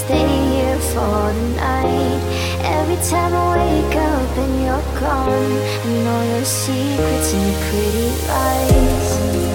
stay here for the night. Every time I wake up and you're gone, I know your secrets and your pretty lies.